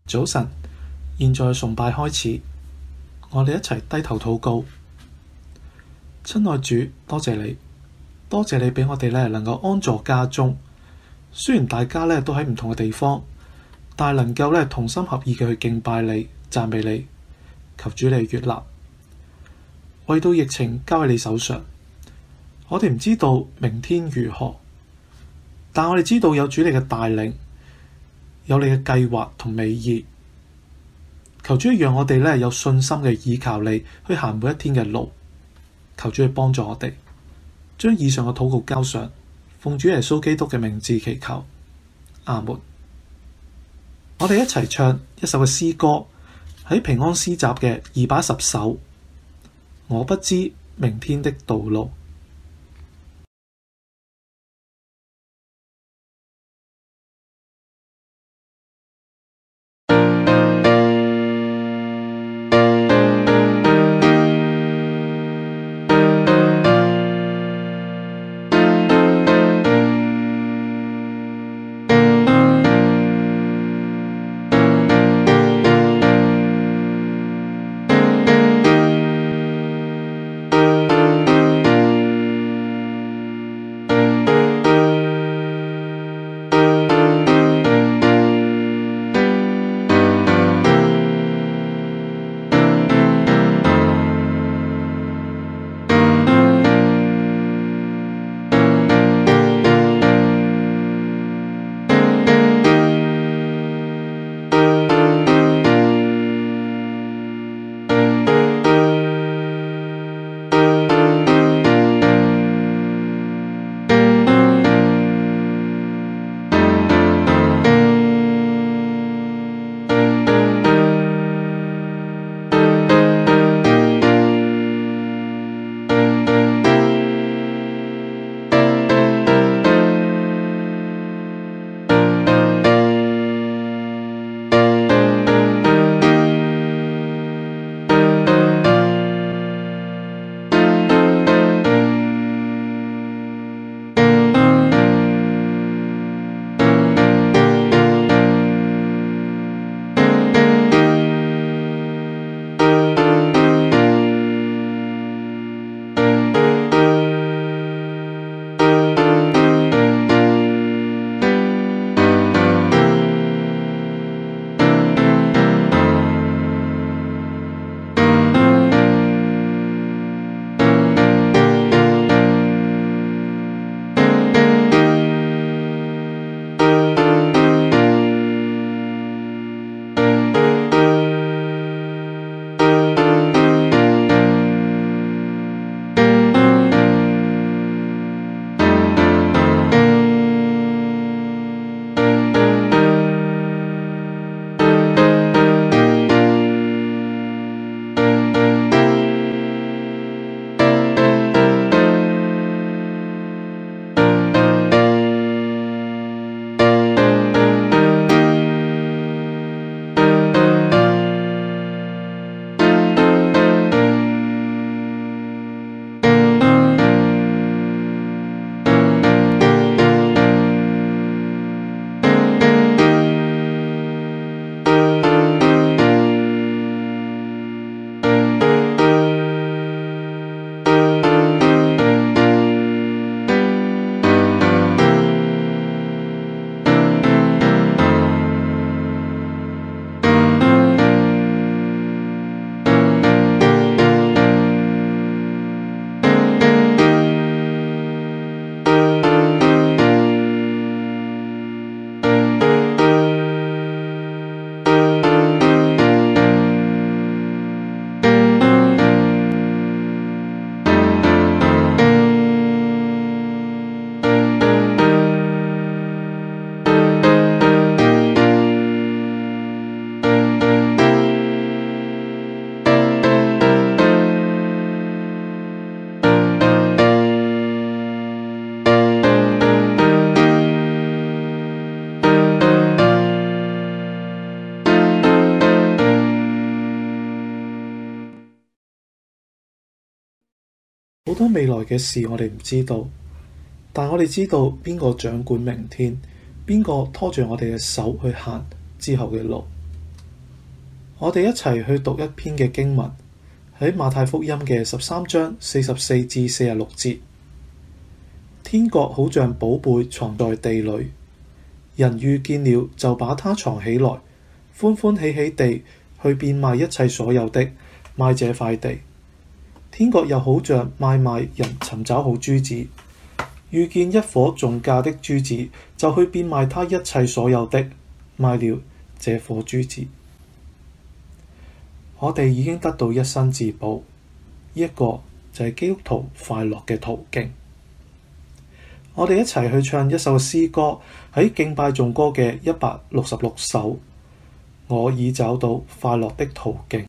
早晨，現在崇拜開始，我哋一齊低頭禱告。親愛主，多謝你，多謝你俾我哋能夠安坐家中。雖然大家都喺唔同嘅地方，但係能夠同心合意嘅去敬拜你、讚美你。求主你悅納。為到疫情交喺你手上，我哋唔知道明天如何，但我哋知道有主你嘅帶領，有你嘅計劃同美意。求主讓我哋有信心嘅倚靠你去行每一天嘅路。求主去幫助我哋，將以上嘅禱告交上，奉主耶穌基督嘅名字祈求，阿門。我哋一齊唱一首嘅詩歌，喺平安詩集嘅210首，我不知明天的道路。好多未來嘅事我哋唔知道，但我哋知道邊個掌管明天，邊個拖住我哋嘅手去行之後嘅路。 我哋一齊去讀一篇嘅經文，喺馬太福音嘅13章44至46節。天國好像寶貝藏在地裏，人遇見了就把它藏起來，歡歡喜喜地去變賣一切所有的，買這塊地。天國又好像買賣人尋找好珠子，遇見一顆重價的珠子，就去變賣他一切所有的，賣了這顆珠子。我哋已經得到一生至寶，一個就係基督徒快樂嘅途徑。我哋一齊去唱一首詩歌，喺敬拜頌歌嘅166首，我已找到快樂的途徑。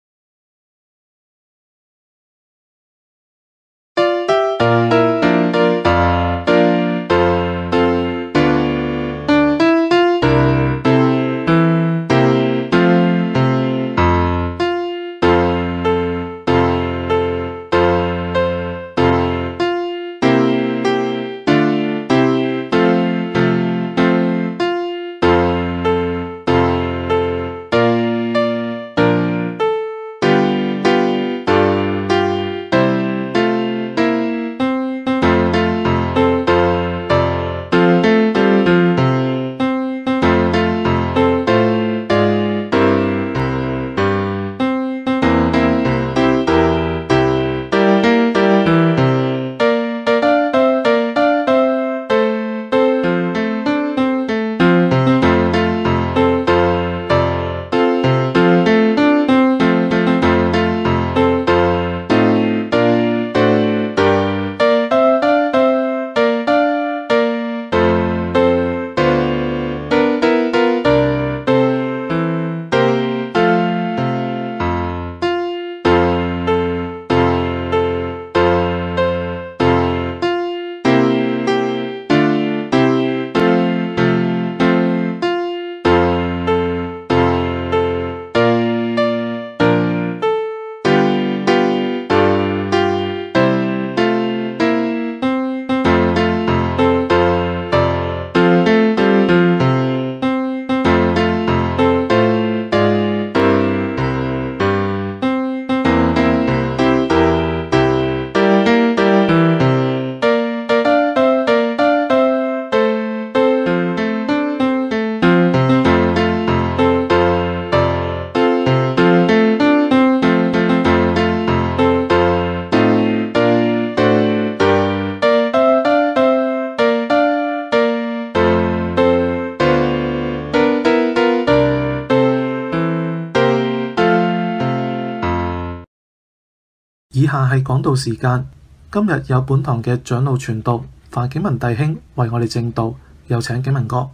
以下係講道時間。今日有本堂嘅長老傳道范景文弟兄為我哋證道，有請景文哥。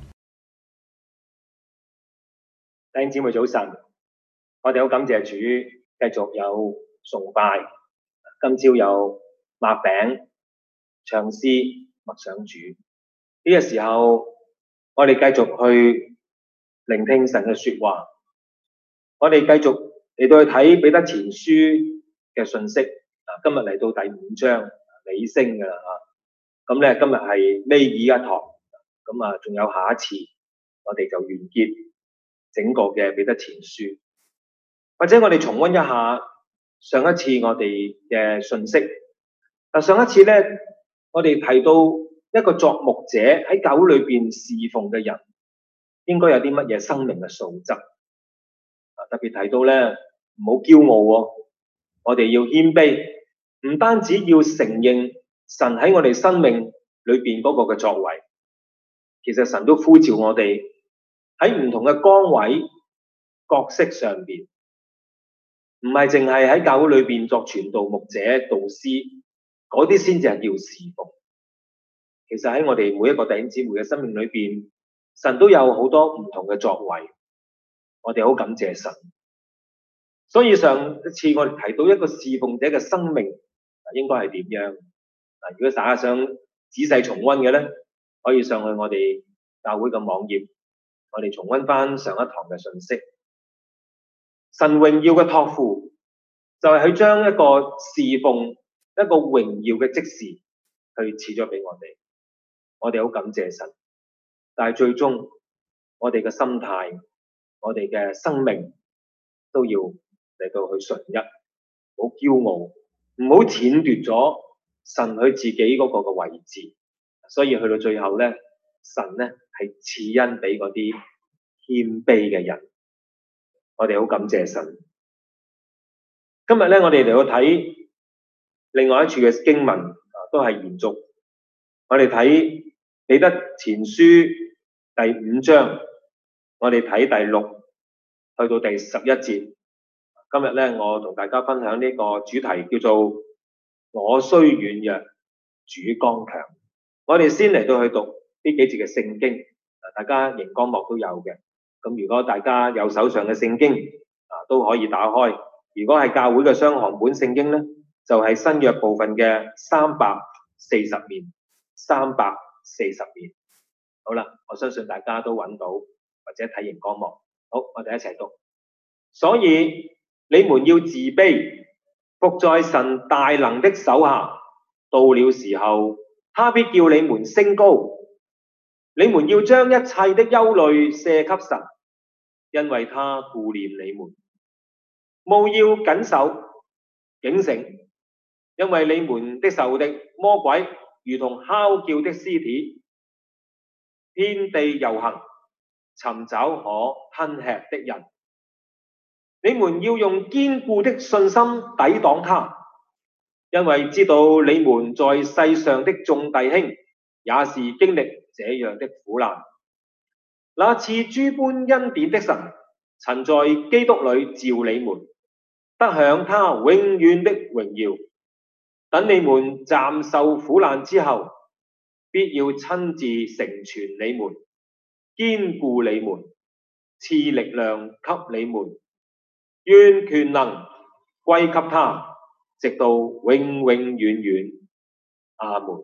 弟兄姊妹早晨，我哋好感謝主，繼續有崇拜。今朝有擘餅、唱詩、默想主。呢個時候，我哋繼續去聆聽神嘅說話。我哋繼續嚟到去睇彼得前書嘅信息。今日嚟到第5章尾聲㗎啦嚇。咁咧今日係尾二一堂，咁啊仲有下一次，我哋就完結整個嘅彼得前書。或者我哋重溫一下上一次我哋嘅信息。上一次咧，我哋提到一個作牧者喺教會裏邊侍奉嘅人，應該有啲乜嘢生命嘅素質。特別提到咧，唔好驕傲喎，我哋要謙卑。唔單止要承認神喺我哋生命裏邊嗰個嘅作為，其實神都呼召我哋喺唔同嘅崗位角色上邊，唔係淨係喺教會裏邊作傳道牧者、導師嗰啲先至係叫侍奉。其實喺我哋每一個弟兄姊妹嘅生命裏邊，神都有好多唔同嘅作為，我哋好感謝神。所以上一次我哋提到一個侍奉者嘅生命應該係點樣？如果大家想仔細重溫嘅咧，可以上去我哋教會嘅網頁，我哋重溫翻上一堂嘅信息。神榮耀嘅託付就係佢將一個侍奉、一個榮耀嘅職事去賜咗俾我哋好感謝神。但係最終我哋嘅心態、我哋嘅生命都要嚟到去順一，唔好驕傲，唔好僭奪咗神佢自己嗰個嘅位置。所以去到最後咧，神咧係賜恩俾嗰啲謙卑嘅人。我哋好感謝神。今日咧，我哋嚟到睇另外一處嘅經文，都係延續。我哋睇彼得前書第5章，我哋睇第6去到第11節。今日咧，我同大家分享呢個主題叫做我雖軟弱，主剛強。我哋先嚟到去讀呢幾節嘅聖經，大家熒光幕都有嘅。咁如果大家有手上嘅聖經都可以打開。如果係教會嘅雙行本聖經咧，就係新約部分嘅340面，340面。好啦，我相信大家都揾到，或者睇熒光幕。好，我哋一齊讀。所以你們要自卑，伏在神大能的手下。到了時候，他必叫你們升高。你們要將一切的憂慮卸給神，因為他顧念你們。務要謹守警醒，因為你們的仇敵魔鬼如同哮叫的獅子，遍地遊行，尋找可吞吃的人。你們要用堅固的信心抵擋他，因為知道你們在世上的眾弟兄也是經歷這樣的苦難。那賜諸般恩典的神，曾在基督裏召你們，得享他永遠的榮耀。等你們暫受苦難之後，必要親自成全你們，堅固你們，賜力量給你們。願權能歸給他，直到永永遠遠。阿門。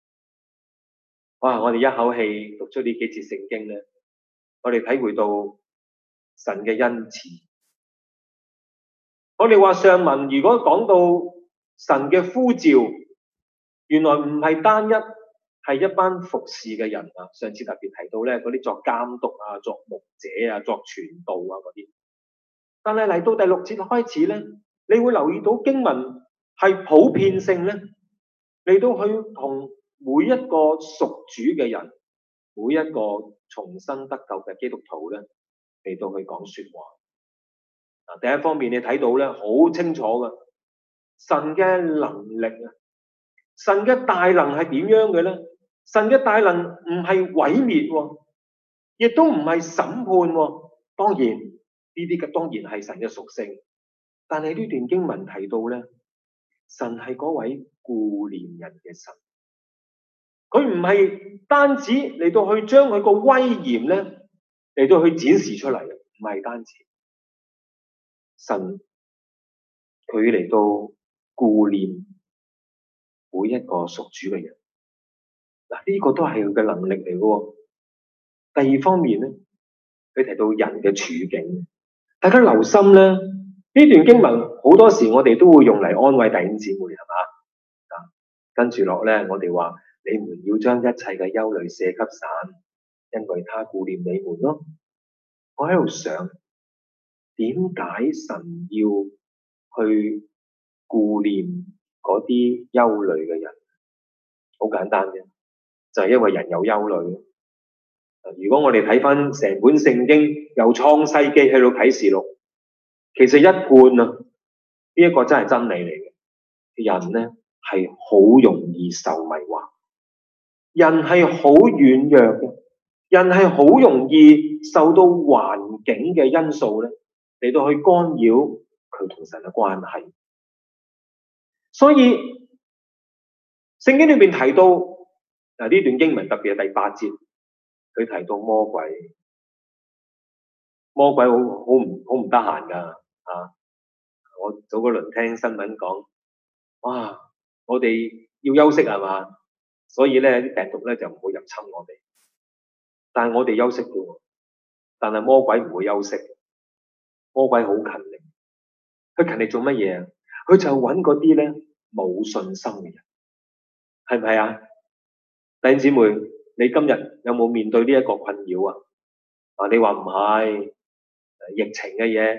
哇！我哋一口氣讀出呢幾節聖經咧，我哋體會到神嘅恩賜。我哋話上文如果講到神嘅呼召，原來唔係單一係一班服侍嘅人啊。上次特別提到咧，嗰啲作監督啊、作牧者啊、作傳道啊嗰啲。但係嚟到第6節開始咧，你會留意到經文係普遍性咧，嚟到去同每一個屬主嘅人，每一個重生得救嘅基督徒咧，嚟到去講說話。第一方面你睇到咧，好清楚嘅，神嘅能力啊，神嘅大能係點樣嘅咧？神嘅大能唔係毀滅，亦都唔係審判。當然呢啲嘅當然係神嘅屬性，但係呢段經文提到咧，神係嗰位顧念人嘅神，佢唔係單止嚟到去將佢個威嚴咧嚟到去展示出嚟，唔係單止。神佢嚟到顧念每一個屬主嘅人，嗱，呢個都係佢嘅能力嚟嘅。第二方面咧，佢提到人嘅處境，大家留心咧，呢段經文好多時我哋都會用嚟安慰弟兄姊妹，係嘛？跟住落咧，我哋話你們要將一切嘅憂慮卸給神，因為他顧念你們咯。我喺度想，點解神要去顧念嗰啲憂慮嘅人？好簡單嘅，就係因為人有憂慮。如果我哋睇翻成本聖經，由創世記去到啟示錄，其實一貫啊，呢一個真係真理嚟嘅。人咧係好容易受迷惑，人係好軟弱嘅，人係好容易受到環境嘅因素咧嚟到去干擾佢同神嘅關係。所以聖經裏邊提到呢段經文，特別係第8節，佢提到魔鬼好唔得閒噶啊！我早嗰輪聽新聞講，哇！我哋要休息係嘛，所以咧啲病毒咧就唔會入侵我哋，但係我哋休息嘅，但係魔鬼唔會休息，魔鬼好勤力，佢勤力做乜嘢啊？佢就揾嗰啲咧冇信心嘅人，係唔係啊？弟兄姊妹，你今日有冇面對呢一個困擾啊？你話唔係疫情嘅嘢，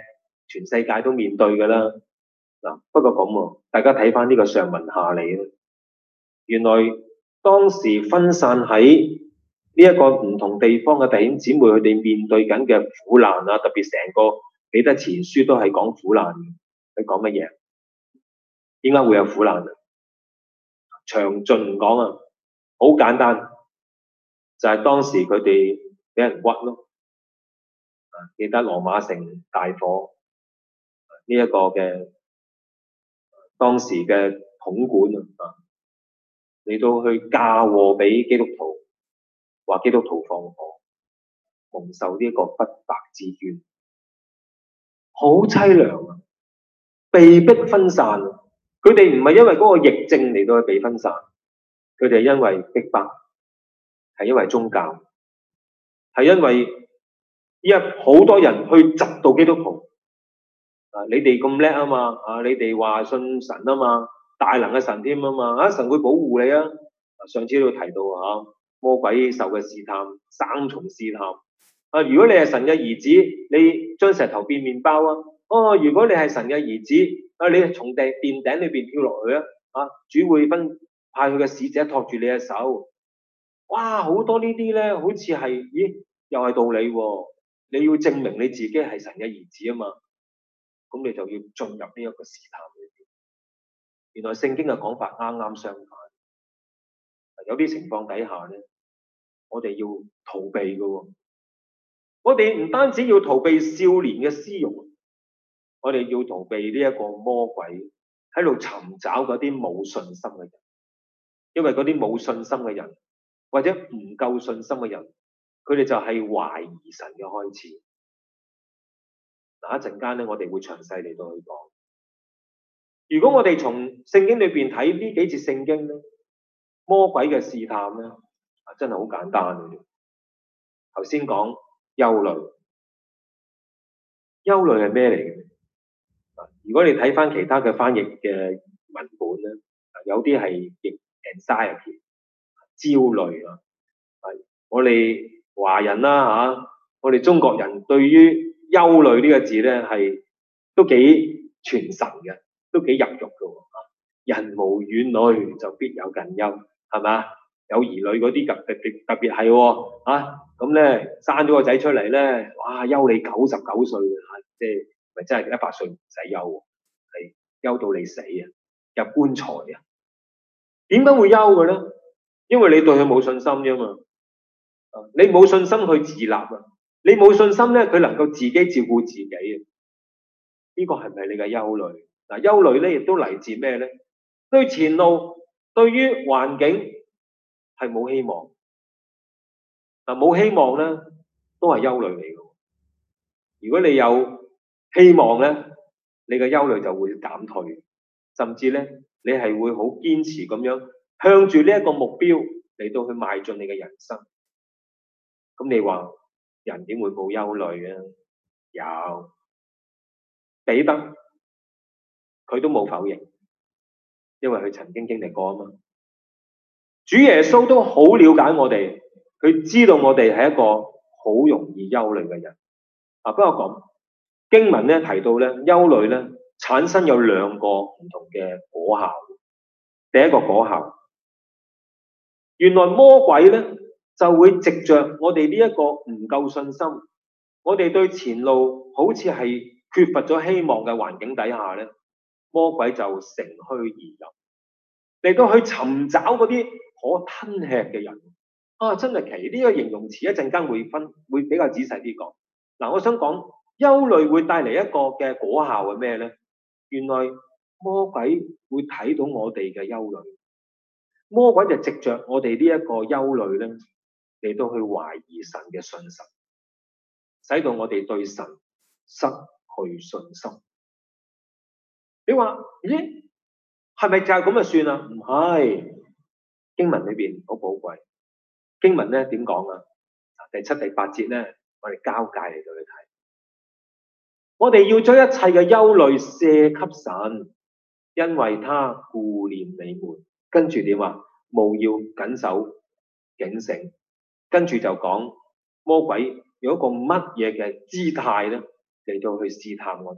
全世界都面對㗎啦。嗱，不過咁喎，大家睇翻呢個上文下理咧，原來當時分散喺呢一個唔同地方嘅弟兄姊妹，佢哋面對緊嘅苦難啊，特別成個彼得前書都係講苦難嘅。佢講乜嘢？點解會有苦難啊？詳盡唔講啊，好簡單，就係當時佢哋俾人屈咯。記得羅馬城大火呢一個嘅當時嘅統管啊，嚟到去嫁禍俾基督徒，話基督徒放火，蒙受呢一個不白之冤，好凄涼啊！被逼分散，佢哋唔係因為嗰個疫症嚟到去被分散，佢哋係因為逼迫，係因為宗教，係因為依家好多人去窒到基督徒啊！你哋咁叻啊嘛，啊你哋話信神啊嘛，大能嘅神添啊嘛，啊神會保護你啊！上次都提到啊，魔鬼受嘅試探，三重試探啊！如果你係神嘅兒子，你將石頭變麵包啊！哦，如果你係神嘅兒子，啊你從殿頂裏邊跳落去啊！啊主會派佢嘅使者托住你嘅手，哇！好多呢啲咧，好似係，咦，又係道理喎！你要證明你自己係神嘅兒子啊嘛，咁你就要進入呢一個試探裏邊。原來聖經嘅講法啱啱相反，有啲情況底下咧，我哋要逃避嘅喎。我哋唔單止要逃避少年嘅私慾，我哋要逃避呢一個魔鬼喺度尋找嗰啲冇信心嘅人，因為嗰啲冇信心嘅人或者唔夠信心嘅人，佢哋就係懷疑神嘅開始。嗱，一陣間咧，我哋會詳細嚟到去講。如果我哋從聖經裏邊睇呢幾節聖經咧，魔鬼嘅試探咧，真係好簡單嘅。頭先講憂慮，憂慮係咩嚟嘅？如果你睇翻其他嘅翻譯嘅文本咧，有啲係譯 anxiety 焦慮啊。我哋華人啦嚇，我哋中國人對於憂慮呢個字咧係都幾傳神嘅，都幾入肉嘅喎。人無遠慮就必有近憂，係嘛？有兒女嗰啲特別係喎嚇，咁咧生咗個仔出嚟咧，哇憂你99歲啊，即係咪真係100歲唔使憂喎？係憂到你死啊，入棺材啊！點解會憂嘅咧？因為你對佢冇信心啫嘛。你冇信心去自立啊！你冇信心咧，佢能夠自己照顧自己啊！呢個係咪你嘅憂慮？嗱，憂慮咧亦都嚟自咩咧？對前路、對於環境係冇希望。嗱，冇希望咧，都係憂慮嚟嘅。如果你有希望咧，你嘅憂慮就會減退，甚至咧，你係會好堅持咁樣向住呢一個目標嚟到去邁進你嘅人生。咁你話人點會冇憂慮啊？有，彼得佢都冇否認，因為佢曾經經歷過啊嘛。主耶穌都好了解我哋，佢知道我哋係一個好容易憂慮嘅人。不過咁經文咧提到咧，憂慮咧產生有兩個唔同嘅果效。第一個果效，原來魔鬼咧就會藉着我哋呢一個唔夠信心，我哋對前路好似係缺乏咗希望嘅環境底下咧，魔鬼就乘虛而入，嚟到去尋找嗰啲可吞吃嘅人。真係奇，呢個形容詞一陣間會比較仔細啲講。嗱，我想講憂慮會帶嚟一個嘅果效係咩咧？原來魔鬼會睇到我哋嘅憂慮，魔鬼就藉着我哋呢一個憂慮咧，嚟到去懷疑神嘅信實，使到我哋對神失去信心。你話咦，係咪就係咁就算啦？唔係，經文裏邊好寶貴。經文咧點講啊？第7、第8節咧，我哋交界嚟到去睇。我哋要將一切嘅憂慮卸給神，因為他顧念你們。跟住點啊？務要謹守警醒。跟住就講魔鬼有一個乜嘢嘅姿態咧嚟到去試探我哋。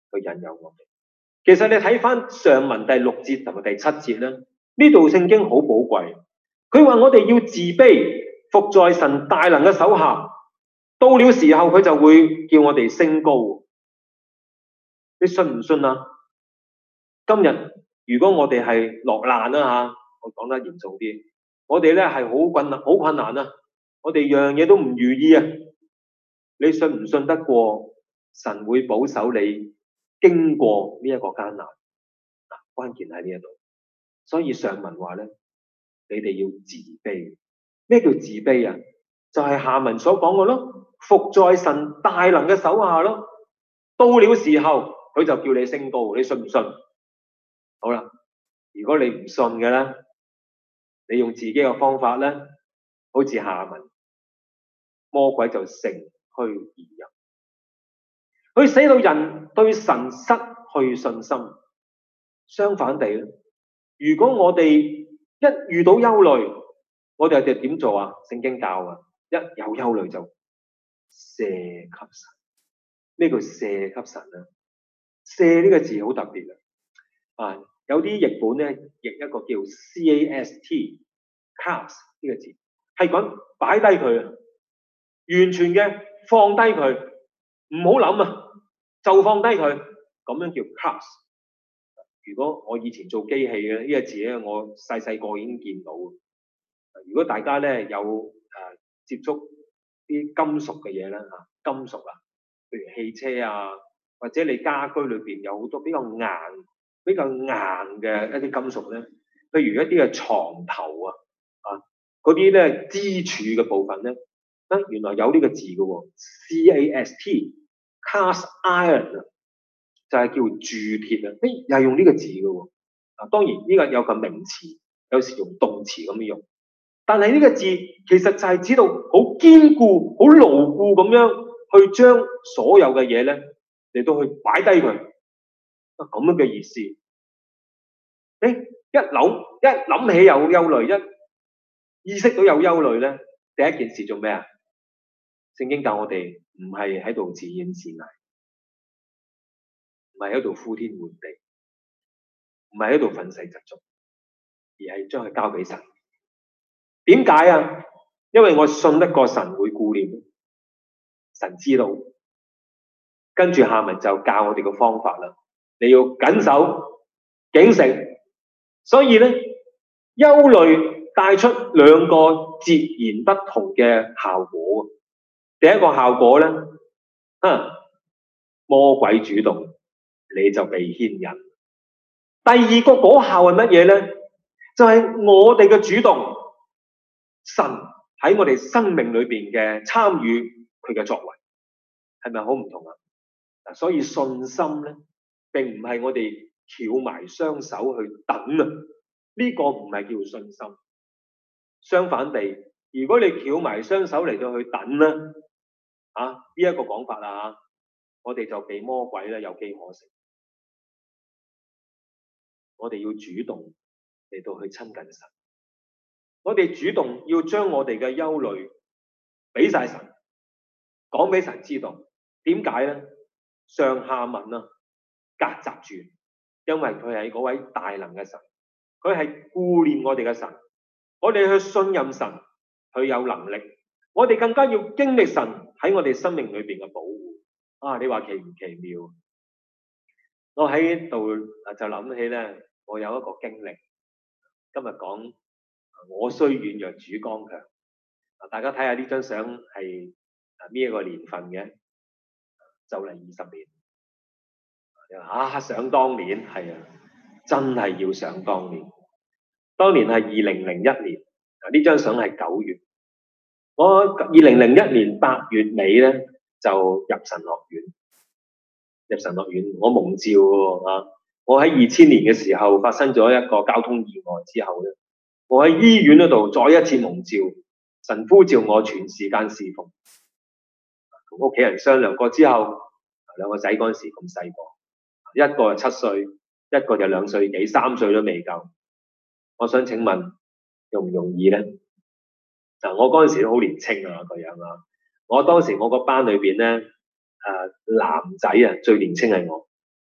去引誘我哋。其實你睇翻上文第6節同埋第7節咧，呢度聖經好寶貴。佢話我哋要自卑，服在神大能嘅手下，到了時候佢就會叫我哋升高。你信唔信啊？今日如果我哋係落難啦嚇，我講得嚴重啲，我哋咧係好困難啊！我哋樣嘢都唔如意啊！你信唔信得過神會保守你經過呢一個艱難？關鍵喺呢一度。所以上文話咧，你哋要自卑。咩叫自卑啊？就係下文所講嘅咯，服在神大能嘅手下咯。到了時候，佢就叫你升高，你信唔信？好啦，如果你唔信嘅咧，你用自己嘅方法咧，好似下文，魔鬼就乘虛而入，佢使到人對神失去信心。相反地咧，如果我哋一遇到憂慮，我哋係點做啊？聖經教啊，一有憂慮就卸給神。咩叫卸給神啊？卸呢個字好特別啊！有啲譯本咧譯一個叫 cast 呢個字，係講擺低佢啊，完全嘅放低佢，唔好諗啊，就放低佢，咁樣叫 cast。如果我以前做機器嘅呢個字咧，我細個已經見到。如果大家咧有接觸啲金屬嘅嘢咧金屬啊，譬如汽車啊，或者你家居裏邊有好多比較硬嘅一啲金屬咧，譬如一啲嘅床頭嗰啲咧支柱嘅部分咧，原來有呢個字嘅喎 cast iron 就係叫鑄鐵啊，又係用呢個字嘅喎。當然呢個有個名詞，有時用動詞咁樣用，但係呢個字其實就係指到好堅固、好牢固咁樣去將所有嘅嘢咧嚟到去擺低佢，咁樣嘅意思。一諗起有憂慮，一意識到有憂慮咧，第一件事做咩啊？聖經教我哋唔係喺度自怨自艾，唔係喺度呼天喚地，唔係喺度憤世嫉俗，而係將佢交俾神。點解啊？因為我信得過神會顧念，神知道。跟住下文就教我哋個方法啦，你要謹守警醒。所以咧，憂慮帶出兩個截然不同嘅效果。第一個效果咧，魔鬼主動，你就被牽引。第二個果效係乜嘢咧？就係我哋嘅主動，神喺我哋生命裏邊嘅參與佢嘅作為，係咪好唔同啊？所以信心咧，並唔係我哋翹埋雙手去等啊，呢個唔係叫信心。相反地，如果你翹埋雙手嚟到去等咧，呢一個講法啦，我哋就被魔鬼咧有機可乘。我哋要主動嚟到去親近神，我哋主動要將我哋嘅憂慮俾晒神，講俾神知道。點解咧？上下文夾雜住，因為佢係嗰位大能嘅神，佢係顧念我哋嘅神，我哋去信任神，佢有能力，我哋更加要經歷神喺我哋生命裏邊嘅保護。你話奇唔奇妙？我喺度就諗起咧，我有一個經歷，今日講我雖軟弱主剛強。大家睇下呢張相係邊一個年份嘅？就嚟20年。想當年係真係要想當年。當年係2001年，呢張相係9月。我2001年8月尾咧就入神學院。我蒙召喎。我喺2000年嘅時候發生咗一個交通意外之後咧，我喺醫院嗰度再一次蒙召，神呼召我全時間侍奉。同屋企人商量過之後，兩個仔嗰陣時咁細個，一個就7歲，一個就2歲幾，3歲都未夠。我想請問容唔容易咧？我嗰陣時都好年青個樣啊。我當時我個班裏邊咧，男仔最年青係我。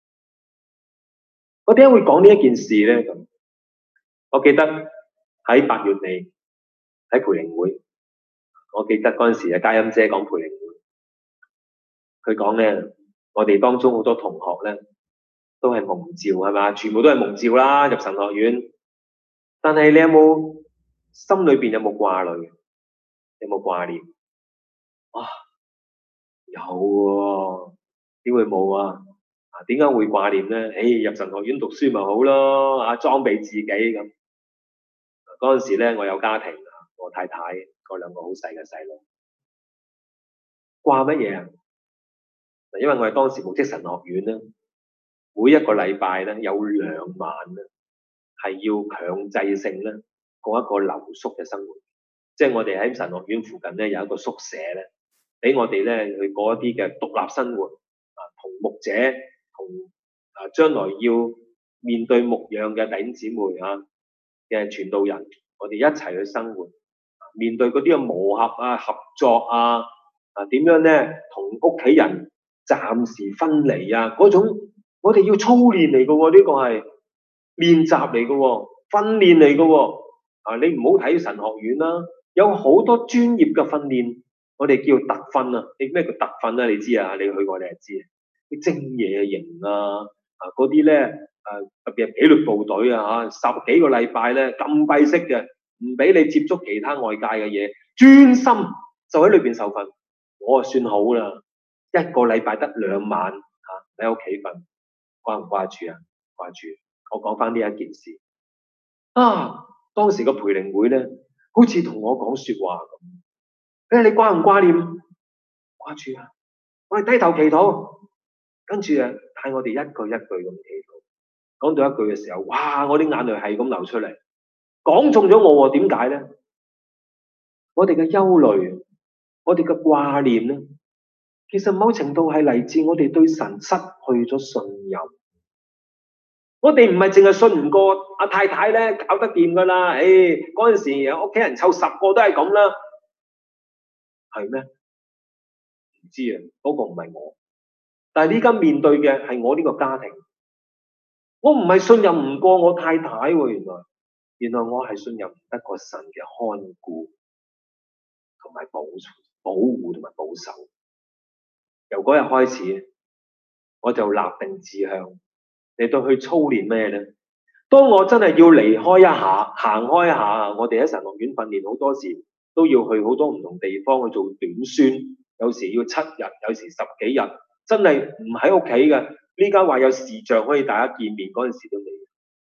我點解會講呢一件事咧？咁我記得喺8月尾喺培靈會，我記得嗰陣時嘉欣姐講培靈會，佢講咧，我哋當中好多同學咧都係蒙召係嘛，全部都係蒙召啦入神學院。但係你有冇心裏邊有冇掛慮？有冇掛念？啊，有喎，點會冇啊？點解會掛念咧？入神學院讀書咪好咯，裝備自己咁。嗰陣時咧，我有家庭啊，我太太，我2個好細嘅細路，掛乜嘢啊？因為我係當時牧職神學院咧，每一個禮拜咧有2晚咧係要強制性咧過一個留宿嘅生活，即係我哋喺神學院附近咧有一個宿舍咧，俾我哋咧去過一啲嘅獨立生活啊，同牧者同將來要面對牧養嘅弟兄姊妹嘅傳道人，我哋一齊去生活，面對嗰啲嘅磨合合作點樣咧同屋企人暫時分離嗰種，我哋要操練嚟嘅喎，呢個係練習嚟嘅喎，訓練嚟嘅喎。你唔好睇神學院啦，有好多專業嘅訓練，我哋叫特訓啊。你咩叫特訓啊？你知啊？你去過你就知啊。啲精夜營嗰啲咧特別係紀律部隊10幾個禮拜咧禁閉式嘅，唔俾你接觸其他外界嘅嘢，專心就喺裏邊受訓。我算好啦，一個禮拜得2晚喺屋企瞓，掛唔掛住啊？掛住。我講翻呢一件事當時個培靈會咧，好似同我講說話咁。你掛唔掛念？掛住啊！我哋低頭祈禱，跟住帶我哋一句一句咁祈禱。講到一句嘅時候，哇！我啲眼淚係咁流出嚟，講中咗我喎。點解咧？我哋嘅憂慮，我哋嘅掛念咧，其實某程度係嚟自我哋對神失去咗信任。我哋唔係淨係信唔過阿太太咧搞得掂噶啦，嗰陣時屋企人湊10個都係咁啦，係咩？唔知啊，嗰個唔係我。但係呢家面對嘅係我呢個家庭，我唔係信任唔過我太太喎，原來我係信任唔得過神嘅看顧同埋保護同埋保守。由嗰日開始，我就立定志向嚟到去操練咩咧？當我真係要離開一下，行開一下，我哋喺神學院訓練好多時都要去好多唔同地方去做短宣，有時要7日，有時10幾日，真係唔喺屋企嘅。呢家話有視像可以大家見面，嗰陣時都未有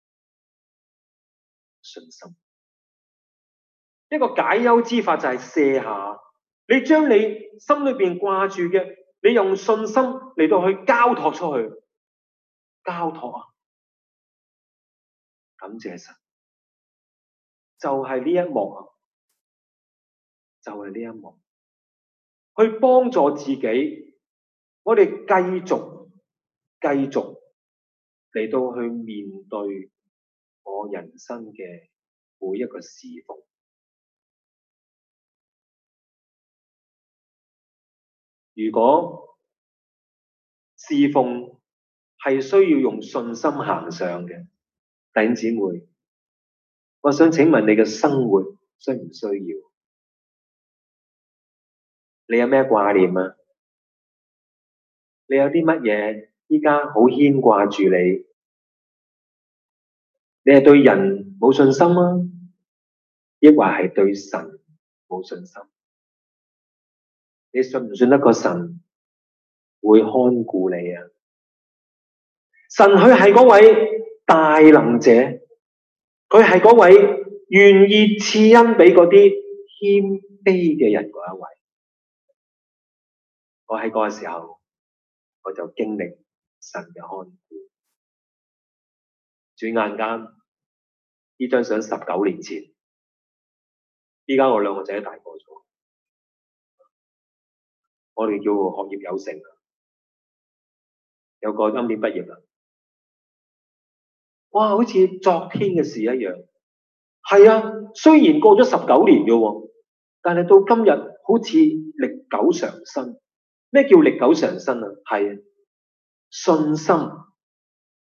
信心。一個解憂之法就係卸下，你將你心裏邊掛住嘅，你用信心嚟到去交託出去，交託感謝神，就係呢一幕就係呢一幕，去幫助自己，我哋繼續嚟到去面對我人生嘅每一個侍奉。如果侍奉係需要用信心行上嘅，弟兄姊妹，我想請問你嘅生活需唔需要？你有咩掛念啊？你有啲乜嘢依家好牽掛住你？你係對人冇信心啊，抑或係對神冇信心？你信唔信得過神會看顧你啊？神佢係嗰位大能者，佢係嗰位願意賜恩俾嗰啲謙卑嘅人嗰一位。我喺嗰個時候，我就經歷神嘅看顧。轉眼間，呢張相19年前，依家我2個仔大個咗，我哋叫學業有成，有個今年畢業啦。哇，好似昨天嘅事一樣。係啊，雖然過咗19年嘅，但係到今日好似歷久常新。咩叫歷久常新啊？係信心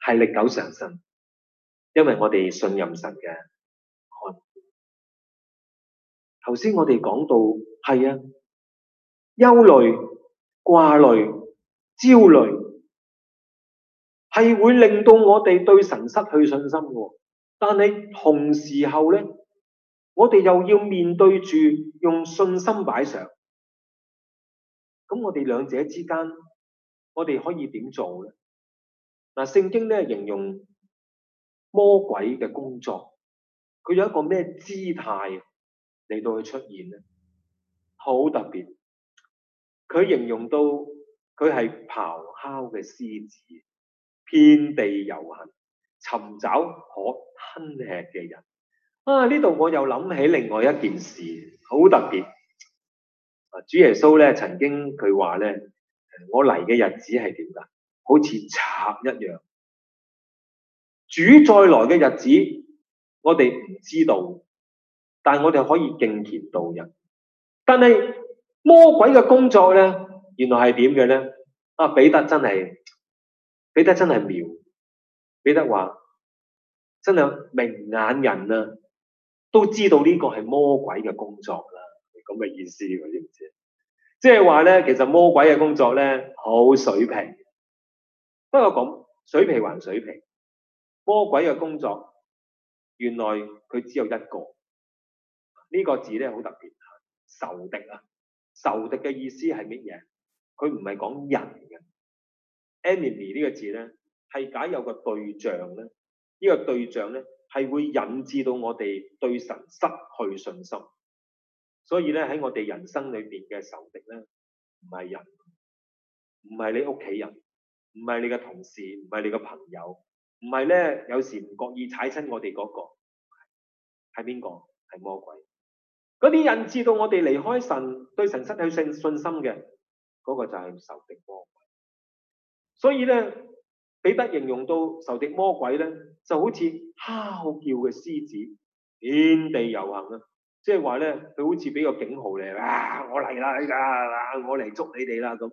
係歷久常新，因為我哋信任神嘅看顧。頭先我哋講到係啊，憂慮、掛慮、焦慮係會令到我哋對神失去信心嘅，但係同時候咧，我哋又要面對住用信心擺上。咁我哋兩者之間，我哋可以點做咧？嗱，聖經咧形容魔鬼嘅工作，佢有一個咩姿態嚟到去出現咧？好特別，佢形容到佢係咆哮嘅獅子，遍地遊行，尋找可吞吃嘅人。啊！呢度我又諗起另外一件事，好特別。主耶穌咧曾經佢話咧，我嚟嘅日子係點㗎？好似賊一樣。主再來嘅日子，我哋唔知道，但係我哋可以敬虔度日。但係魔鬼嘅工作咧，原來係點嘅咧？啊，彼得真係妙。彼得話真係明眼人啊，都知道呢個係魔鬼嘅工作啦。咁嘅意思，我知唔知？即係話咧，其實魔鬼嘅工作咧好水皮。不過咁水皮還水皮，魔鬼嘅工作原來佢只有一個。呢個字咧好特別，仇敵啊！仇敵嘅意思係乜嘢？佢唔係講人嘅。enemy 呢個字咧係解有個對象咧，呢個對象咧係會引致到我哋對神失去信心。所以咧喺我哋人生裏邊嘅仇敵咧，唔係人，唔係你屋企人，唔係你嘅同事，唔係你嘅朋友，唔係咧有時唔覺意踩親我哋嗰個，係邊個？係魔鬼。嗰啲引致到我哋離開神，對神失去信心嘅，嗰個就係仇敵魔鬼。所以咧，彼得形容到仇敵魔鬼咧，就好似哮叫嘅獅子，遍地遊行啊！即係話咧，佢好似俾個警號嚟，我嚟啦！依家我嚟捉你哋啦咁。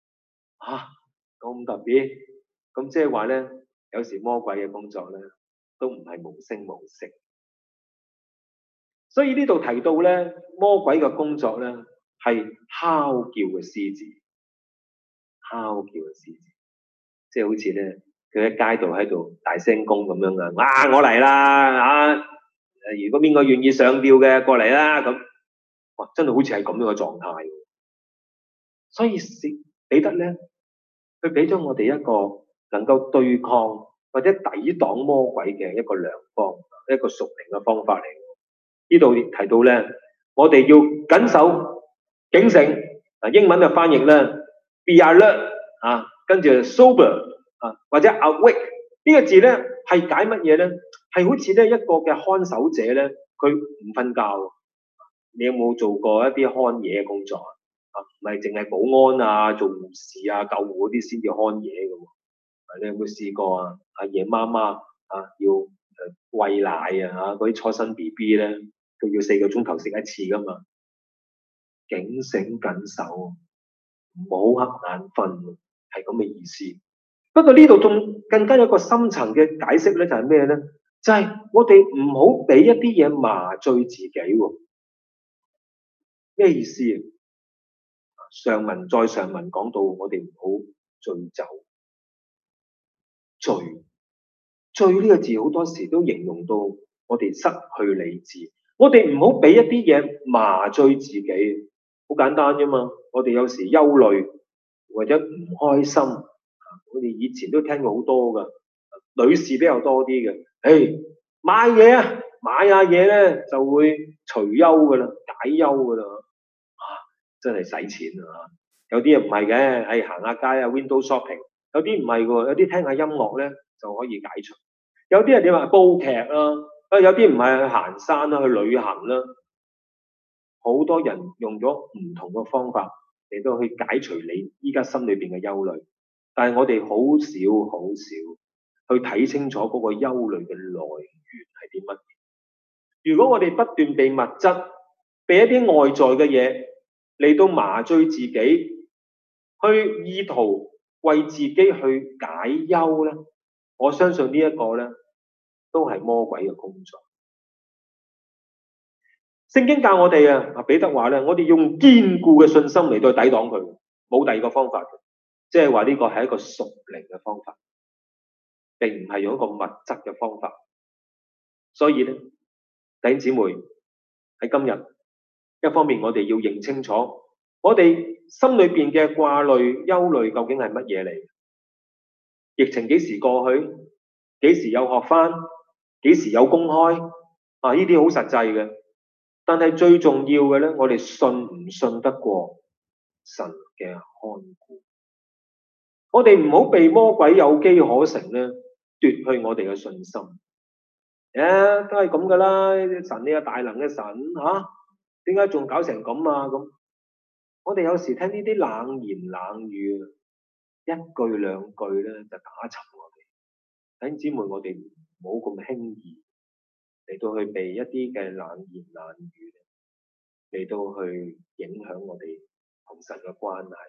咁特別，咁即係話咧，有時魔鬼嘅工作咧，都唔係無聲無息。所以呢度提到咧，魔鬼嘅工作咧係哮叫嘅獅子，哮叫嘅獅子，即係好似咧佢喺街度喺度大聲公咁樣啊！我嚟啦！如果邊個願意上吊嘅過嚟啦咁，哇！真係好似係咁樣嘅狀態。所以彼得咧，佢俾咗我哋一個能夠對抗或者抵擋魔鬼嘅一個良方，一個屬靈嘅方法嚟。呢度提到咧，我哋要謹守警醒。英文嘅翻譯咧 ，be alert 跟住 sober 或者 awake 呢個字咧係解乜嘢咧？係好似咧一個嘅看守者咧，佢唔瞓覺。你有冇做過一啲看夜嘅工作啊？唔係淨係保安啊、做護士啊、救護嗰啲先至看夜嘅喎。你有冇試過啊？夜媽媽要餵奶啊嗰啲初生 BB 咧，佢要4個鐘頭食一次噶嘛。警醒緊守，唔好瞌眼瞓，係咁嘅意思。不過呢度仲更加有一個深層嘅解釋咧，就係咩咧？就係我哋唔好俾一啲嘢麻醉自己喎。咩意思啊？上文再上文講到，我哋唔好醉酒。醉呢個字好多時都形容到我哋失去理智。我哋唔好俾一啲嘢麻醉自己。好簡單啫嘛。我哋有時憂慮或者唔開心，我哋以前都聽過好多噶，女士比較多啲嘅。買嘢啊，買下嘢咧就會除憂噶啦，解憂噶啦。真係使錢啊！有啲人唔係嘅，行下街啊 ，window shopping。有啲唔係喎，有啲聽下音樂咧就可以解除。有啲人點話煲劇啦，有啲唔係去行山啦，去旅行啦。好多人用咗唔同嘅方法嚟到去解除你依家心裏邊嘅憂慮，但係我哋好少去睇清楚嗰個憂慮嘅來源係啲乜嘢。如果我哋不斷被物質、被一啲外在嘅嘢嚟到麻醉自己，去意圖為自己去解憂咧， 我相信呢一個咧都係魔鬼嘅工作。聖經教我哋啊，彼得話咧，我哋用堅固嘅信心嚟到抵擋佢，冇第二個方法嘅，即係話呢個係一個屬靈嘅方法，並唔係用一個物質嘅方法。所以咧，弟兄姊妹喺今日，一方面我哋要認清楚，我哋心裏邊嘅掛慮、憂慮究竟係乜嘢嚟？疫情幾時過去？幾時有學返？幾時有公開？啊，呢啲好實際嘅。但係最重要嘅咧，我哋信唔信得過神嘅看顧？我哋唔好被魔鬼有機可乘咧，奪去我哋嘅信心。都係咁噶啦，神呢個大能嘅神嚇，點解仲搞成咁啊？咁我哋有時聽呢啲冷言冷語，一句兩句咧就打沉我哋。弟兄姊妹，我哋唔好咁輕易嚟到去被一啲嘅冷言冷語嚟到去影響我哋同神嘅關係。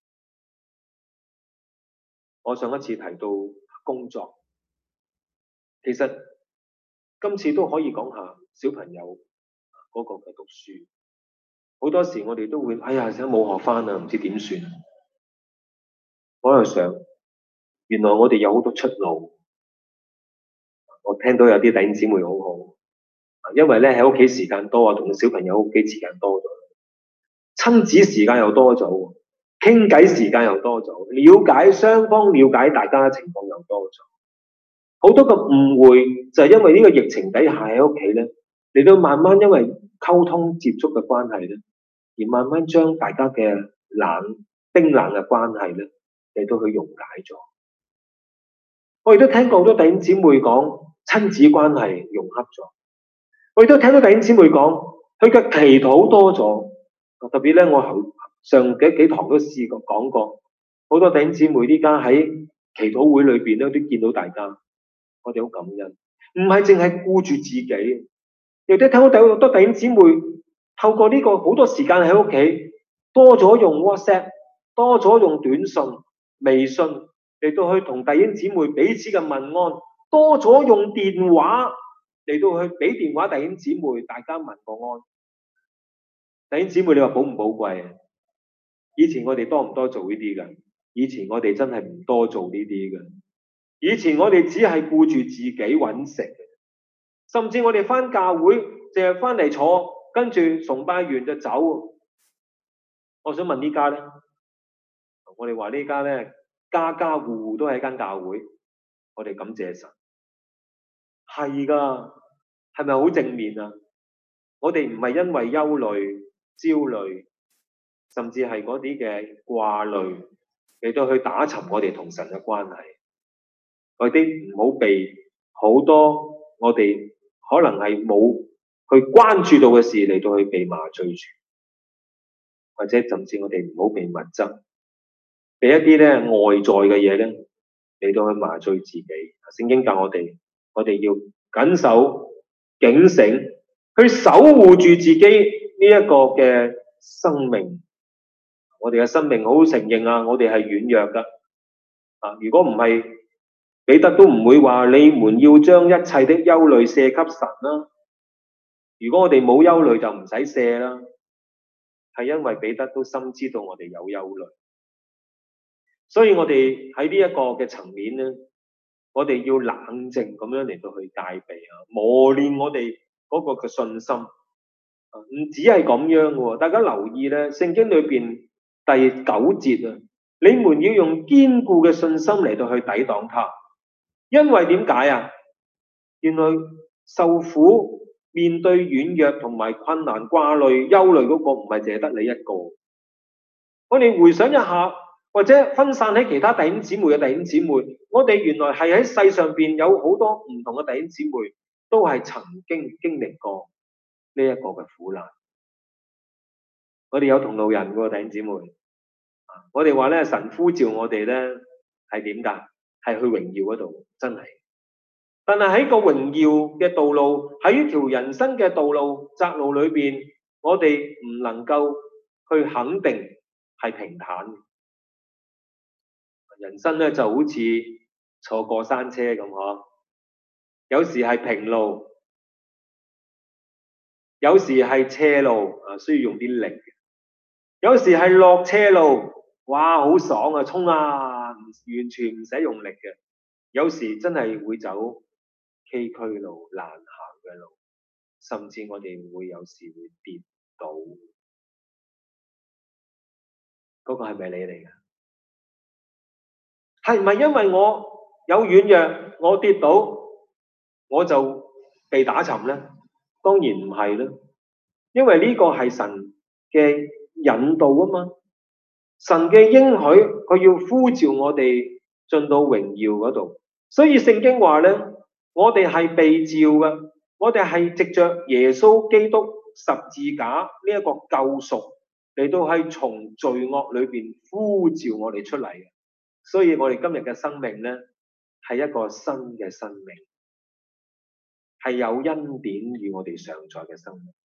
我上一次提到工作，其實今次都可以講下小朋友嗰個嘅讀書。好多時我哋都會，哎呀，想冇學返啊，唔知點算。我喺度想，原來我哋有好多出路。我聽到有啲弟兄姊妹好好，因為咧喺屋企時間多啊，同小朋友屋企時間多咗，親子時間又多咗，傾偈時間又多咗，了解雙方、了解大家嘅情況又多咗。好多嘅誤會就係因為呢個疫情底下喺屋企咧，嚟到慢慢因為溝通接觸嘅關係咧，而慢慢將大家嘅冰冷嘅關係咧嚟到去溶解咗。我亦都聽過好多弟兄姊妹講親子關係融洽咗，我亦都聽到弟兄姊妹講佢嘅祈禱多咗。特別咧，我上幾堂都試過講過，好多弟兄姊妹依家喺祈禱會裏邊咧都見到大家，我哋好感恩，唔係淨係顧住自己，亦都聽到好多弟兄姊妹透過呢個好多時間喺屋企，多咗用 WhatsApp， 多咗用短信、微信嚟到去同弟兄姊妹彼此嘅問安，多咗用電話嚟到去俾電話弟兄姊妹大家問個安。弟兄姊妹，你話寶唔寶貴啊？以前我哋多唔多做呢啲㗎？以前我哋真係唔多做呢啲㗎。以前我哋只係顧住自己揾食，甚至我哋返教會淨係返嚟坐，跟住崇拜完就走。我想問呢家咧，我哋話呢家咧，家家戶戶都係間教會，我哋感謝神。係㗎，係咪好正面啊？我哋唔係因為憂慮、焦慮，甚至係嗰啲嘅掛慮嚟到去打沉我哋同神嘅關係。我哋唔好被好多我哋可能係冇去關注到嘅事嚟到去被麻醉住，或者甚至我哋唔好被物質、被一啲咧外在嘅嘢咧嚟到去麻醉自己。聖經教我哋要謹守警醒，去守護住自己呢一個嘅生命。我哋嘅生命好承認啊，我哋係軟弱噶。如果唔係，彼得都唔會話你們要將一切的憂慮卸給神啦。如果我哋冇憂慮就唔使卸啦，係因為彼得都深知道我哋有憂慮，所以我哋喺呢一個嘅層面咧，我哋要冷靜咁樣嚟到去戒備啊，磨練我哋嗰個嘅信心。唔止係咁樣嘅，大家留意咧，聖經裏邊第9節啊，你們要用堅固嘅信心嚟到去抵擋他。因為點解啊？原來受苦、面對軟弱同埋困難、掛慮、憂慮嗰個唔係淨係得你一個。我哋回想一下，或者分散喺其他弟兄姊妹嘅弟兄姊妹，我哋原來係喺世上邊有好多唔同嘅弟兄姊妹，都係曾經經歷過呢一個嘅苦難。我哋有同路人嘅弟兄姊妹，我哋話咧，神呼召我哋咧係點㗎？係去榮耀嗰度，真係。但係喺個榮耀嘅道路，喺呢條人生嘅道路窄路裏邊，我哋唔能夠去肯定係平坦嘅。人生咧就好似坐過山車咁嗬，有時係平路，有時係斜路需要用啲力，有時係落斜路，哇好爽啊，衝啊，完全唔使用力嘅。有時真係會走崎嶇路、難行嘅路，甚至我哋會有時會跌倒。嗰個係咪你嚟㗎？係唔係因為我有軟弱，我跌倒我就被打沉呢？當然唔係啦，因為呢個係神嘅引導啊嘛。神嘅應許，佢要呼召我哋進到榮耀嗰度。所以聖經話咧，我哋係被召嘅，我哋係藉着耶穌基督十字架呢一個救贖嚟到係從罪惡裏邊呼召我哋出嚟嘅。所以我哋今日嘅生命咧，係一個新嘅生命，係有恩典與我哋常在嘅生命。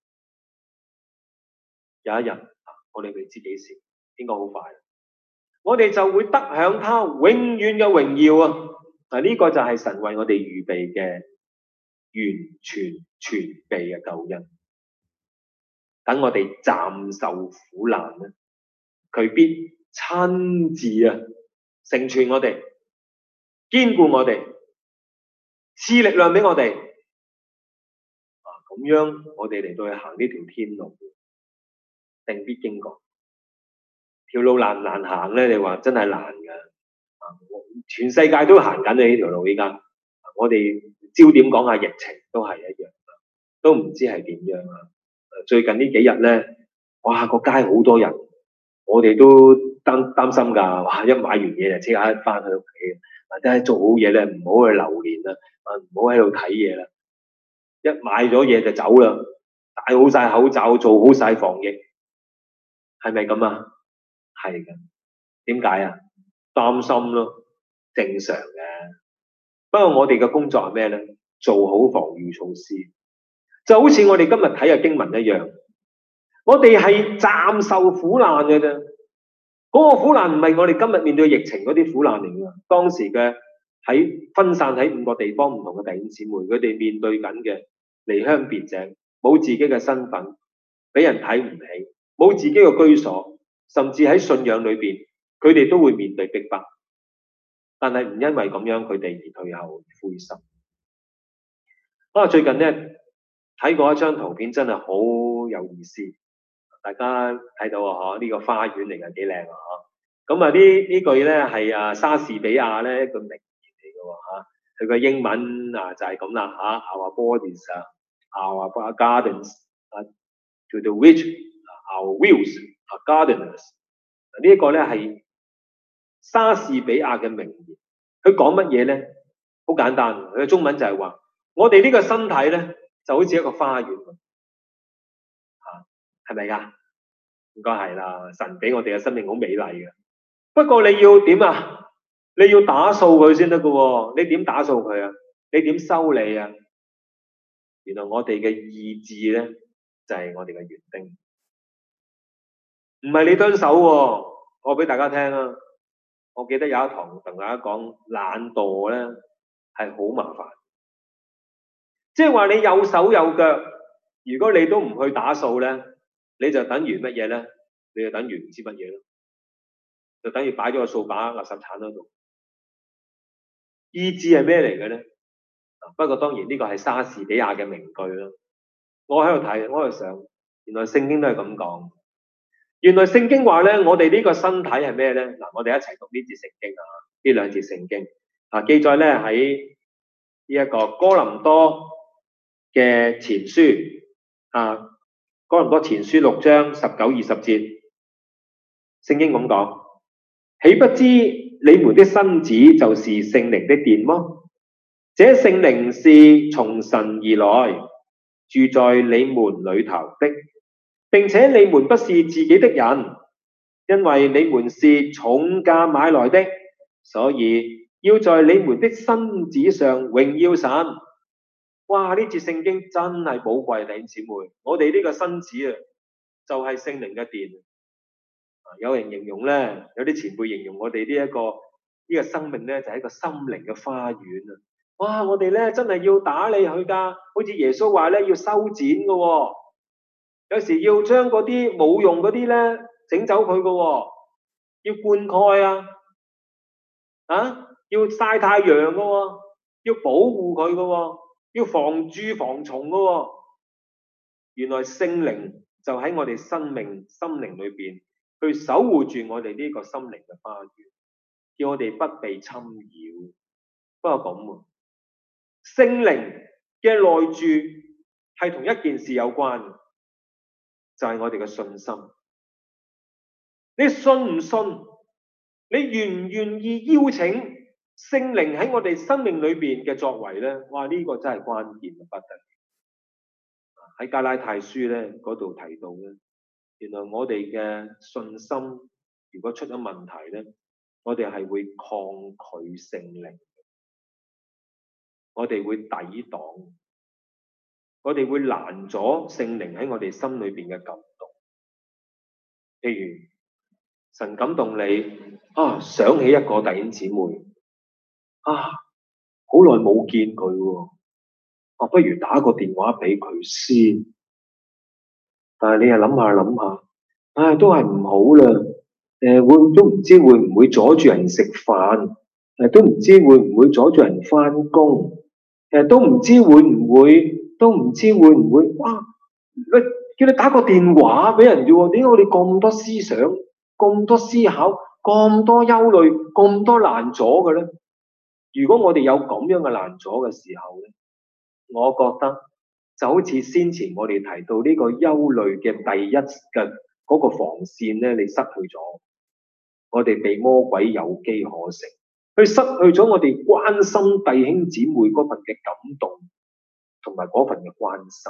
有一日，我哋未知幾時，應該好快，我哋就會得享他永遠嘅榮耀啊！嗱，呢個就係神為我哋預備嘅完全全備嘅救恩。等我哋暫受苦難咧，佢必親自成全我哋，堅固我哋，賜力量俾我哋。咁樣我哋嚟到去行呢條天路，定必經過。條路難唔難行咧？你話真係難㗎。全世界都行緊呢條路，依家我哋焦點講下疫情都係一樣，都唔知係點樣啊！最近呢幾日咧，哇個街好多人，我哋都擔心㗎。哇！一買完嘢就即刻翻去屋企，或者做好嘢咧，唔好去流連啦，唔好喺度睇嘢啦。一買咗嘢就走啦，戴好晒口罩，做好晒防疫，係咪咁啊？係嘅。點解啊？擔心咯，正常嘅。不過我哋嘅工作係咩咧？做好防禦措施，就好似我哋今日睇嘅經文一樣。我哋係暫受苦難嘅啫。嗰個苦難唔係我哋今日面對疫情嗰啲苦難嚟㗎。當時嘅喺分散喺5個地方唔同嘅弟兄姊妹，佢哋面對緊嘅離鄉別井，冇自己嘅身份，俾人睇唔起，冇自己嘅居所，甚至喺信仰裏邊，佢哋都會面對逼迫。但係唔因為咁樣，佢哋而退後灰心。最近咧睇過一張圖片，真係好有意思。大家睇到啊，呢個花園嚟嘅幾靚啊！咁啊，呢句咧係莎士比亞咧一個名言嚟嘅佢個英文就係咁啦Our bodies our gardens to the which our wills are gardeners。呢一個咧係莎士比亞嘅名言。佢講乜嘢咧？好簡單，佢嘅中文就係話：我哋呢個身體咧就好似一個花園。係咪㗎？應該係啦。神俾我哋嘅生命好美麗嘅，不過你要點啊？你要打掃佢先得㗎喎。你點打掃佢啊？你點修理啊？原來我哋嘅意志咧就係我哋嘅園丁，唔係你蹲守喎。我俾大家聽啊！我記得有一堂同大家講懶惰咧係好麻煩，即係話你有手有腳，如果你都唔去打掃咧，你就等於乜嘢咧？你就等於唔知乜嘢咯，就等於擺咗個掃把垃圾鏟喺度。意志係咩嚟嘅咧？不過當然呢個係莎士比亞嘅名句啦。我喺度睇，我喺度想，原來聖經都係咁講。原來聖經話咧，我哋呢個身體係咩咧？嗱，我哋一齊讀呢節聖經啊，呢兩節聖經記載咧喺呢一個哥林多嘅前書哥林多前書6章19、20節，聖經咁講：豈不知你們的身子就是聖靈的殿麼？這聖靈是從神而來，住在你們裏頭的，並且你們不是自己的人，因為你們是重價買來的，所以要在你們的身子上榮耀神。哇！呢節聖經真係寶貴，弟兄姊妹，我哋呢個身子就係聖靈嘅殿。有人形容咧，有啲前輩形容我哋呢一個呢個生命咧就係一個心靈嘅花園啊！哇！我哋咧真係要打理佢㗎，好似耶穌話咧要修剪嘅喎，有時要將嗰啲冇用嗰啲咧整走佢嘅喎，要灌溉要曬太陽嘅喎，要保護佢嘅喎，要防蛀防蟲嘅喎。原來聖靈就喺我哋生命心靈裏邊去守護住我哋呢個心靈嘅花園，叫我哋不被侵擾。不過咁喎，聖靈嘅內住係同一件事有關嘅，就係我哋嘅信心。你信唔信？你願唔願意邀請聖靈喺我哋生命裏邊嘅作為咧？哇！呢個真係關鍵不得了。喺加拉太書咧嗰度提到咧，原來我哋嘅信心如果出咗問題咧，我哋係會抗拒聖靈，我哋會抵擋，我哋會攔阻聖靈喺我哋心裏邊嘅感動。譬如神感動你想起一個弟兄姊妹好耐冇見佢喎，不如打個電話俾佢先。但係你又諗下，都係唔好啦。都唔知會唔會阻住人食飯，都唔知會唔會阻住人翻工，都唔知會唔會，哇！叫你打個電話俾人啫喎，點解我哋咁多思想、咁多思考、咁多憂慮、咁多難阻嘅咧？如果我哋有咁樣嘅難阻嘅時候咧，我覺得就好似先前我哋提到呢個憂慮嘅第一嘅嗰個防線咧，你失去咗，我哋被魔鬼有機可乘，佢失去咗我哋關心弟兄姊妹嗰份嘅感動同埋嗰份嘅關心。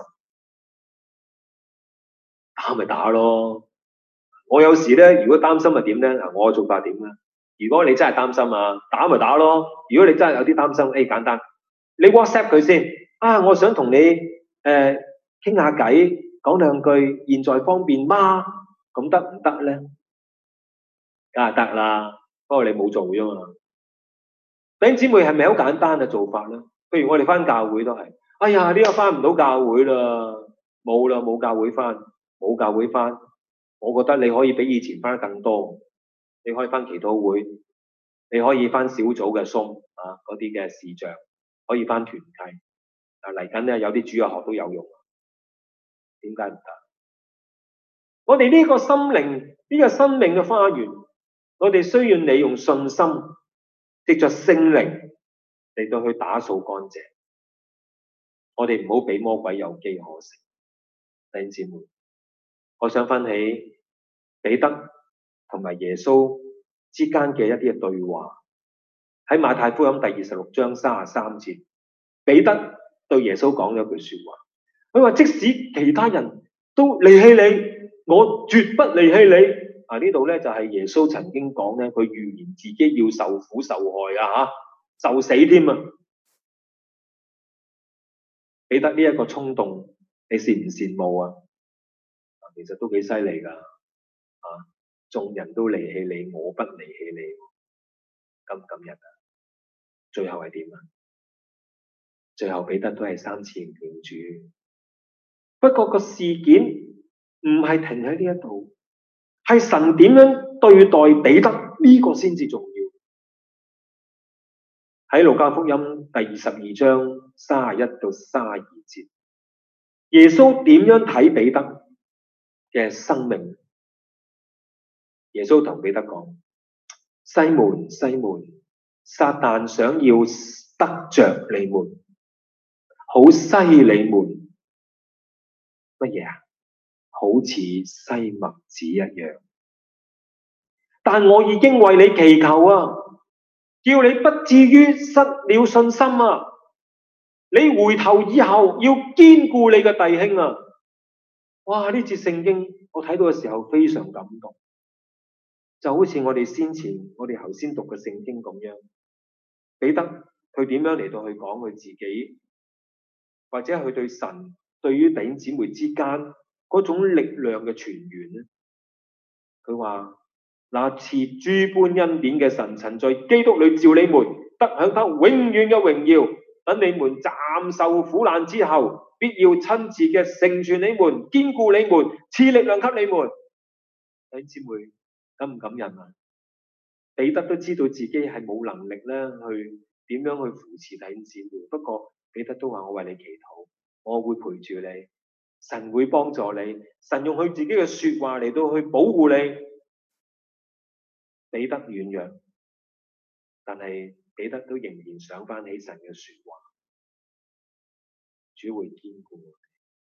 打咪打咯，我有時咧，如果擔心係點咧？我嘅做法點咧？如果你真係擔心打咪打咯。如果你真係有啲擔心，簡單，你 WhatsApp 佢先。我想同你傾下偈，講兩句，現在方便嗎？咁得唔得咧？梗係得啦，不過你冇做啫嘛。弟兄姊妹係咪好簡單嘅做法咧？譬如我哋翻教會都係，呢個翻唔到教會啦，冇教會翻。冇教會翻，我覺得你可以比以前翻得更多。你可以翻祈禱會，你可以翻小組嘅Zoom嗰啲嘅視像，可以翻團契。嚟緊咧有啲主日學都有用，點解唔得？我哋呢個心靈，呢個生命嘅花園，我哋需要你用信心，藉着聖靈嚟到去打掃乾淨。我哋唔好俾魔鬼有機可乘。弟兄姊妹，我想分起彼得同埋耶穌之間嘅一啲嘅對話，喺馬太福音第26章33節，彼得對耶穌講咗一句說話，佢話即使其他人都離棄你，我絕不離棄你。呢度咧就係耶穌曾經講咧，佢預言自己要受苦受害受死添啊！彼得呢一個衝動，你羨唔羨慕啊？其實都幾犀利噶，眾人都離棄你，我不離棄你，今日最後係點啊？最後彼得都係3次唔認主。不過個事件唔係停喺呢一度，係神點樣對待彼得呢個先至重要。喺路加福音第22章31到32節，耶穌點樣睇彼得嘅生命？耶穌同彼得講：西門，西門，撒旦想要得着你們，好篩你們乜嘢啊？好似篩麥子一樣。但我已經為你祈求叫你不至於失了信心你回頭以後要堅固你嘅弟兄哇！呢節聖經我睇到嘅時候非常感動，就好似我哋頭先讀嘅聖經咁樣。彼得佢點樣嚟到去講佢自己，或者佢對神對於弟兄姊妹之間嗰種力量嘅傳源呢？佢話那賜諸般恩典嘅神曾在基督裏召你們，得享他永遠嘅榮耀。等你們暫受苦難之後，必要親自嘅成全你們，堅固你們，賜力量給你們。弟兄姊妹，感唔感人啊？彼得都知道自己係冇能力咧，去點樣去扶持弟兄姊妹。不過彼得都話：我為你祈禱，我會陪住你，神會幫助你，神用佢自己嘅說話嚟到去保護你。彼得軟弱，但係彼得都仍然想翻起神嘅說話，主會堅固我哋。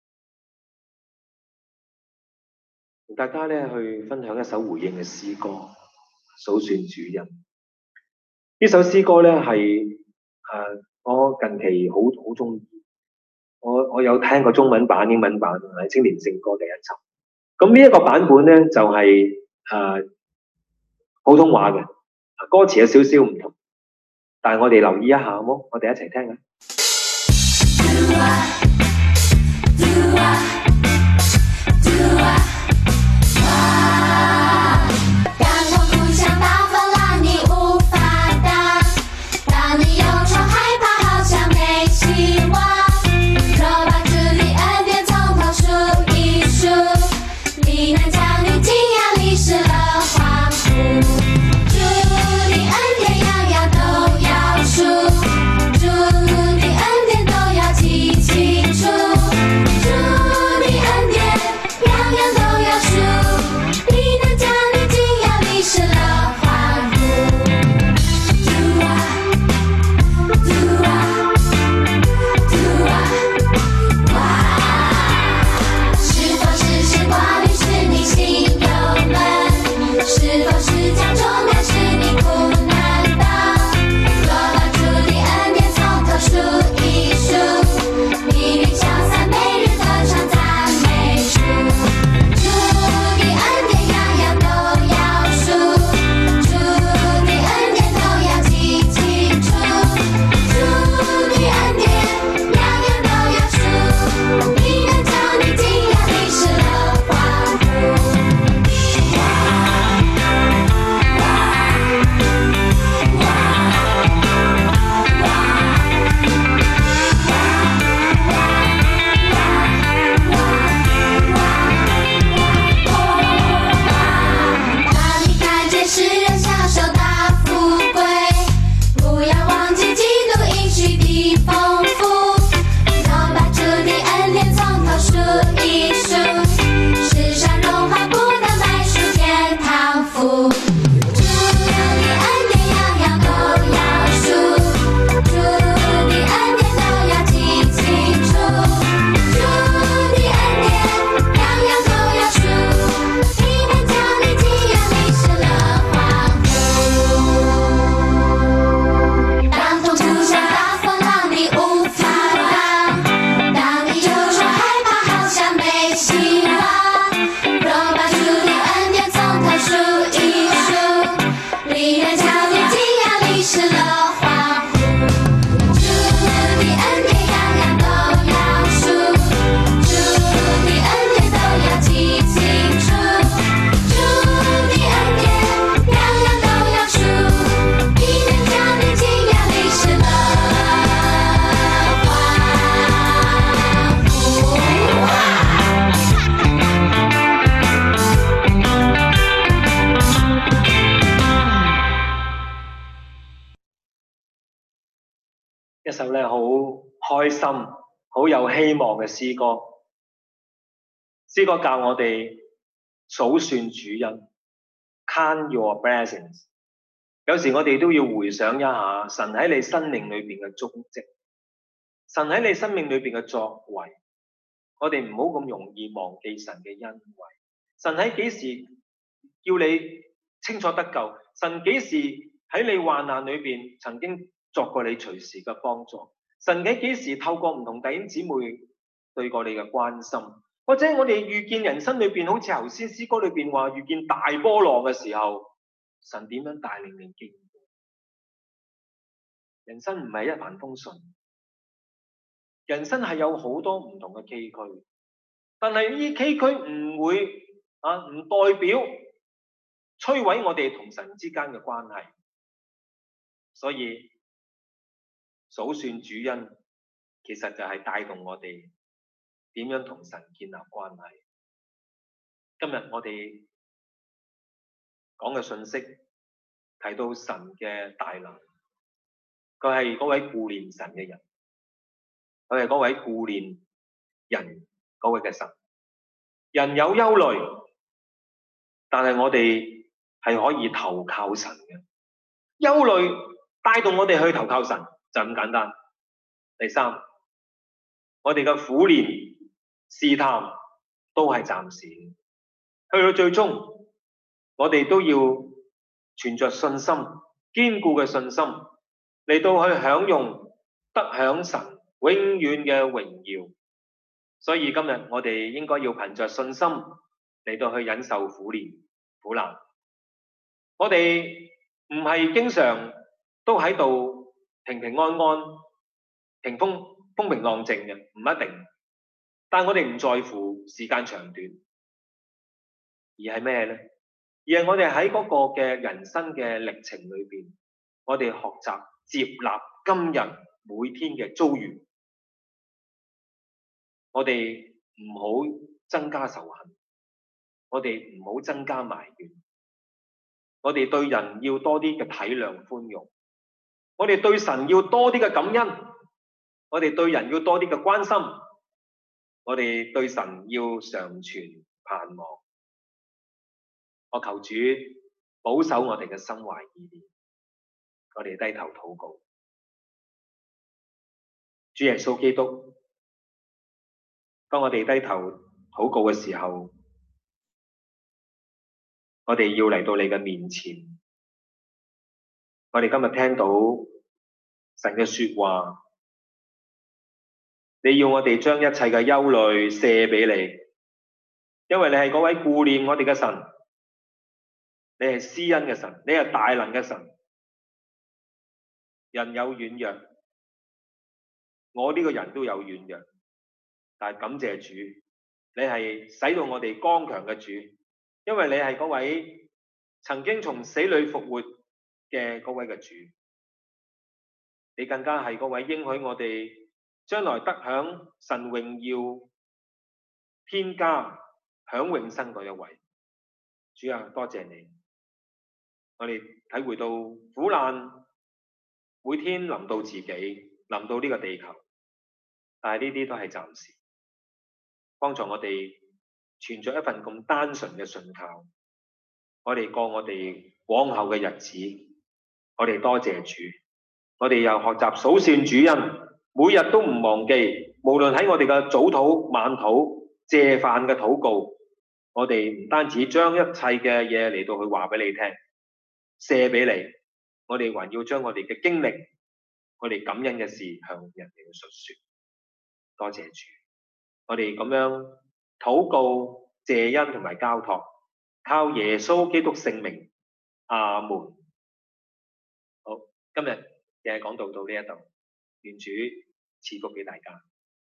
同大家咧去分享一首回應嘅詩歌，數算主恩。呢首詩歌咧係我近期好中意。我有聽過中文版、英文版，係青年聖歌第一輯。咁呢一個版本咧就係普通話嘅，歌詞有少少唔同，但係我哋留意一下好冇？我哋一齊聽啊！一首咧好開心、好有希望嘅詩歌。詩歌教我哋數算主恩 ，count your blessings。有時我哋都要回想一下神喺你生命裏邊嘅蹤跡，神喺你生命裏邊嘅作為。我哋唔好咁容易忘記神嘅恩惠。神喺幾時叫你清楚得救？神幾時喺你患難裏邊曾經作過你隨時嘅幫助？神喺幾時透過唔同弟兄姊妹對過你嘅關心？或者我哋遇見人生裏邊，好似頭先詩歌裏邊話遇見大波浪嘅時候，神點樣帶領你經過？人生唔係一帆風順，人生係有好多唔同嘅崎嶇，但係呢崎嶇唔會唔代表摧毀我哋同神之間嘅關係。所以數算主恩，其實就係帶動我哋點樣同神建立關係。今日我哋講嘅信息提到神嘅大能，佢係嗰位顧念神嘅人，佢係嗰位顧念人嗰位嘅神。人有憂慮，但係我哋係可以投靠神嘅。憂慮帶動我哋去投靠神，就咁簡單。第三，我哋嘅苦練試探都係暫時，去到最終我哋都要存着信心，堅固嘅信心嚟到去享用得享神永遠嘅榮耀。所以今日我哋應該要憑着信心嚟到去忍受苦練苦難。我哋唔係經常都喺度平平安安、風平浪靜嘅，唔一定。但我哋唔在乎時間長短，而係咩呢？而係我哋喺嗰個嘅人生嘅歷程裏邊，我哋學習接納今日每天嘅遭遇。我哋唔好增加仇恨，我哋唔好增加埋怨。我哋對人要多啲嘅體諒寬容，我哋對神要多啲嘅感恩，我哋對人要多啲嘅關心，我哋對神要常存盼望。我求主保守我哋嘅心懷意念，我哋低頭禱告。主耶穌基督，當我哋低頭禱告嘅時候，我哋要嚟到你嘅面前。我哋今日聽到神嘅說話，你要我哋將一切嘅憂慮卸俾你，因為你係嗰位顧念我哋嘅神，你係施恩嘅神，你係大能嘅神。人有軟弱，我呢個人都有軟弱，但係感謝主，你係使到我哋剛強嘅主，因為你係嗰位曾經從死裏復活嘅嗰位嘅主，你更加係嗰位應許我哋將來得享神榮耀天家享永生嗰一位。主啊，多謝你，我哋體會到苦難每天臨到自己，臨到呢個地球，但係呢啲都係暫時。幫助我哋存着一份咁單純嘅信靠，我哋過我哋往後嘅日子，我哋多謝主，我哋又學習數算主恩，每日都唔忘記，無論喺我哋嘅早禱、晚禱、謝飯嘅禱告，我哋唔單止將一切嘅嘢嚟到去話俾你聽，卸俾你，我哋還要將我哋嘅經歷，我哋感恩嘅事向人哋去述說。多謝主，我哋咁樣禱告、謝恩同埋交託，靠耶穌基督聖名，阿門。好，今日嘅講道到呢一度，願主賜福俾大家。